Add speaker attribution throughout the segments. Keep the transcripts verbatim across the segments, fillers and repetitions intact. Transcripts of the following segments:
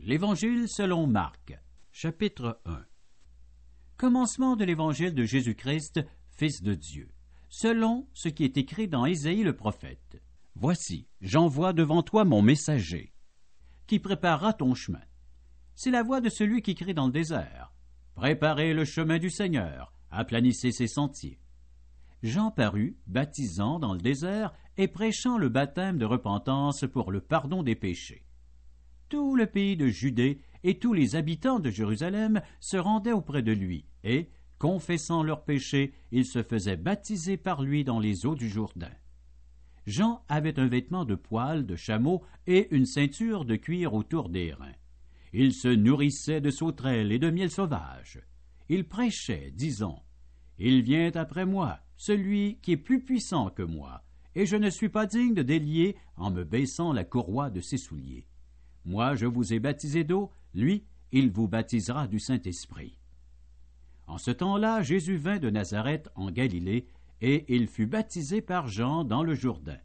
Speaker 1: L'Évangile selon Marc, chapitre un. Commencement de l'Évangile de Jésus-Christ, Fils de Dieu, selon ce qui est écrit dans Ésaïe le prophète. Voici, j'envoie devant toi mon messager, qui préparera ton chemin. C'est la voix de celui qui crie dans le désert. Préparez le chemin du Seigneur, aplanissez ses sentiers. Jean parut, baptisant dans le désert et prêchant le baptême de repentance pour le pardon des péchés. Tout le pays de Judée et tous les habitants de Jérusalem se rendaient auprès de lui, et, confessant leurs péchés, ils se faisaient baptiser par lui dans les eaux du Jourdain. Jean avait un vêtement de poil de chameau et une ceinture de cuir autour des reins. Il se nourrissait de sauterelles et de miel sauvage. Il prêchait, disant, « Il vient après moi, celui qui est plus puissant que moi, et je ne suis pas digne de délier en me baissant la courroie de ses souliers. Moi, je vous ai baptisé d'eau, lui, il vous baptisera du Saint-Esprit. » En ce temps-là, Jésus vint de Nazareth en Galilée, et il fut baptisé par Jean dans le Jourdain.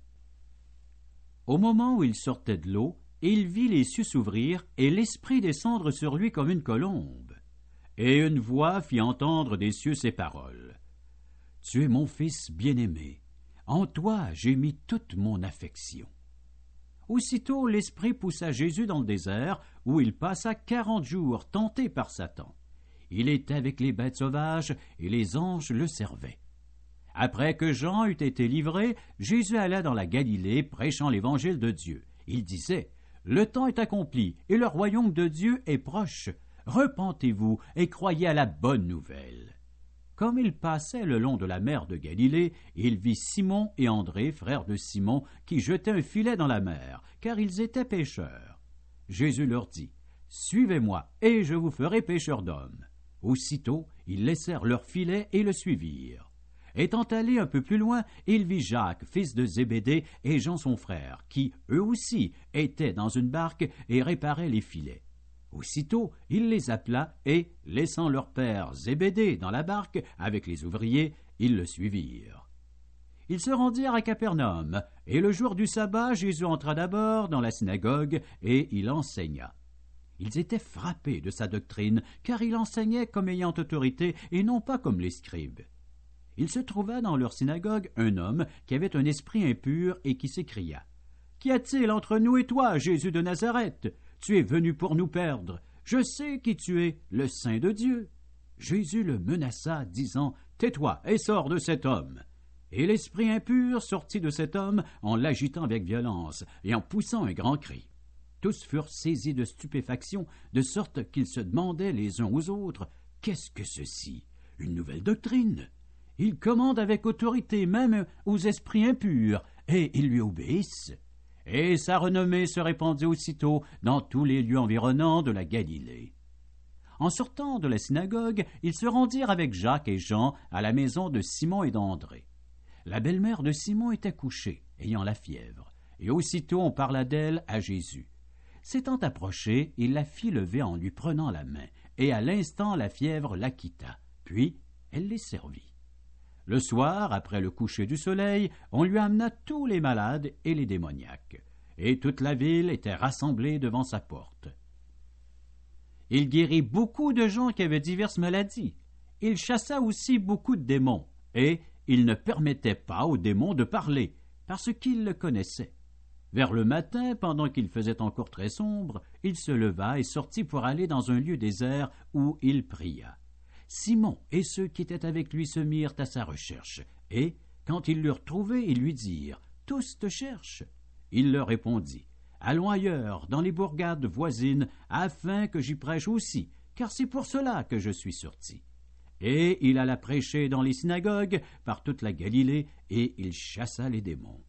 Speaker 1: Au moment où il sortait de l'eau, il vit les cieux s'ouvrir et l'Esprit descendre sur lui comme une colombe. Et une voix fit entendre des cieux ces paroles. « Tu es mon Fils bien-aimé, en toi j'ai mis toute mon affection. » Aussitôt l'Esprit poussa Jésus dans le désert, où il passa quarante jours tenté par Satan. Il était avec les bêtes sauvages, et les anges le servaient. Après que Jean eut été livré, Jésus alla dans la Galilée, prêchant l'Évangile de Dieu. Il disait, « Le temps est accompli, et le royaume de Dieu est proche. Repentez-vous et croyez à la bonne nouvelle. » Comme il passait le long de la mer de Galilée, il vit Simon et André, frères de Simon, qui jetaient un filet dans la mer, car ils étaient pêcheurs. Jésus leur dit, « Suivez-moi, et je vous ferai pêcheurs d'hommes. » Aussitôt, ils laissèrent leur filet et le suivirent. Étant allé un peu plus loin, il vit Jacques, fils de Zébédée, et Jean son frère, qui, eux aussi, étaient dans une barque et réparaient les filets. Aussitôt, il les appela et, laissant leur père Zébédée dans la barque avec les ouvriers, ils le suivirent. Ils se rendirent à Capernaum, et le jour du sabbat, Jésus entra d'abord dans la synagogue et il enseigna. Ils étaient frappés de sa doctrine, car il enseignait comme ayant autorité et non pas comme les scribes. Il se trouva dans leur synagogue un homme qui avait un esprit impur et qui s'écria « Qu'y a-t-il entre nous et toi, Jésus de Nazareth? Tu es venu pour nous perdre. Je sais qui tu es, le Saint de Dieu. » Jésus le menaça, disant « Tais-toi et sors de cet homme. » Et l'esprit impur sortit de cet homme en l'agitant avec violence et en poussant un grand cri. Tous furent saisis de stupéfaction, de sorte qu'ils se demandaient les uns aux autres « Qu'est-ce que ceci? Une nouvelle doctrine? Il commande avec autorité même aux esprits impurs, et ils lui obéissent. » Et sa renommée se répandit aussitôt dans tous les lieux environnants de la Galilée. En sortant de la synagogue, ils se rendirent avec Jacques et Jean à la maison de Simon et d'André. La belle-mère de Simon était couchée, ayant la fièvre, et aussitôt on parla d'elle à Jésus. S'étant approché, il la fit lever en lui prenant la main, et à l'instant la fièvre la quitta, puis elle les servit. Le soir, après le coucher du soleil, on lui amena tous les malades et les démoniaques, et toute la ville était rassemblée devant sa porte. Il guérit beaucoup de gens qui avaient diverses maladies. Il chassa aussi beaucoup de démons, et il ne permettait pas aux démons de parler, parce qu'il le connaissait. Vers le matin, pendant qu'il faisait encore très sombre, il se leva et sortit pour aller dans un lieu désert où il pria. Simon et ceux qui étaient avec lui se mirent à sa recherche, et, quand ils l'eurent trouvé, ils lui dirent « Tous te cherchent ?» Il leur répondit « Allons ailleurs, dans les bourgades voisines, afin que j'y prêche aussi, car c'est pour cela que je suis sorti. » Et il alla prêcher dans les synagogues, par toute la Galilée, et il chassa les démons.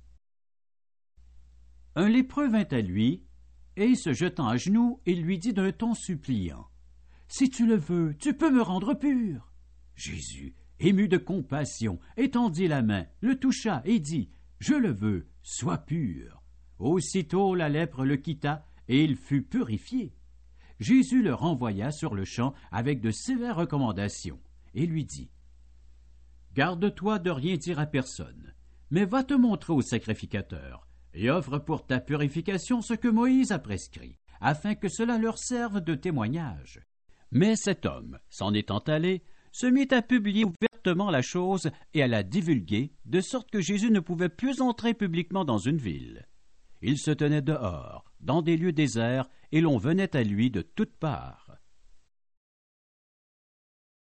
Speaker 1: Un lépreux vint à lui, et se jetant à genoux, il lui dit d'un ton suppliant « Si tu le veux, tu peux me rendre pur. » Jésus, ému de compassion, étendit la main, le toucha et dit « Je le veux, sois pur. » Aussitôt la lèpre le quitta, et il fut purifié. Jésus le renvoya sur le champ avec de sévères recommandations, et lui dit « Garde-toi de rien dire à personne, mais va te montrer au sacrificateur, et offre pour ta purification ce que Moïse a prescrit, afin que cela leur serve de témoignage. Mais cet homme, s'en étant allé, se mit à publier ouvertement la chose et à la divulguer, de sorte que Jésus ne pouvait plus entrer publiquement dans une ville. Il se tenait dehors, dans des lieux déserts, et l'on venait à lui de toutes parts.